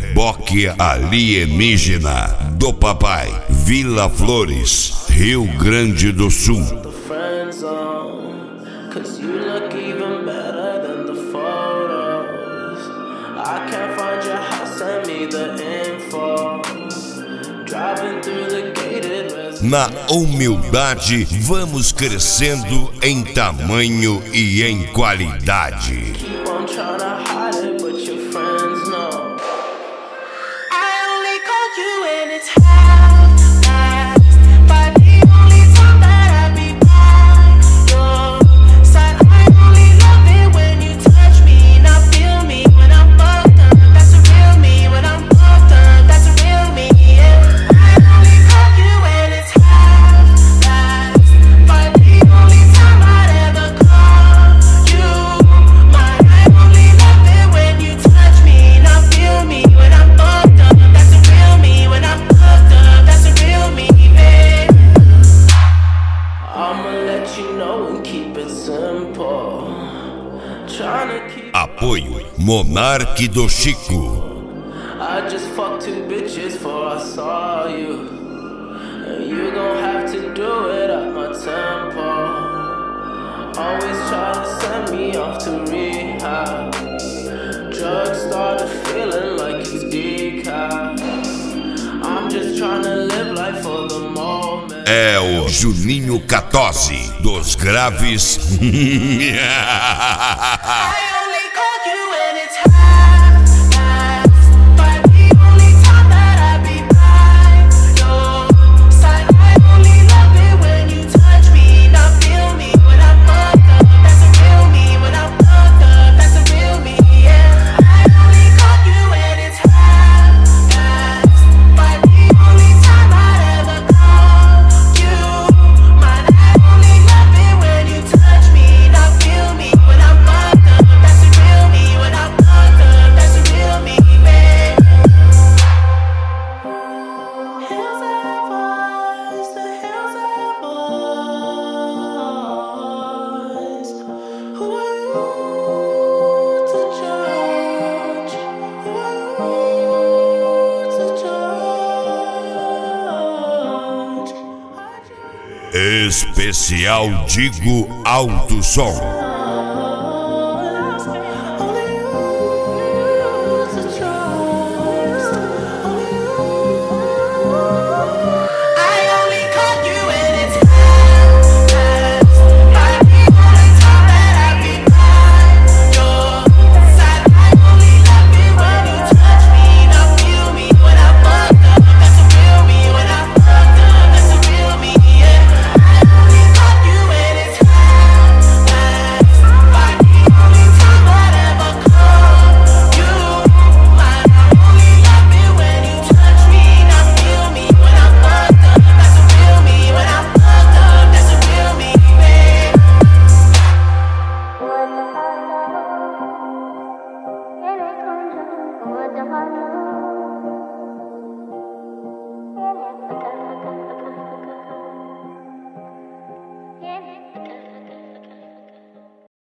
Reboque alienígena do papai, Vila Flores, Rio Grande do Sul. Na humildade, vamos crescendo em tamanho e em qualidade. Apoio Monarque do Chico. I just fucked 2 bitches before I saw you, and you gon' have to do it at my tempo. Always try to send me off to rehab. Drugs started feeling like it's decaf. I'm just trying to live life for the moment. É o Juninho Catozzi dos graves. Especial Digo Alto Som.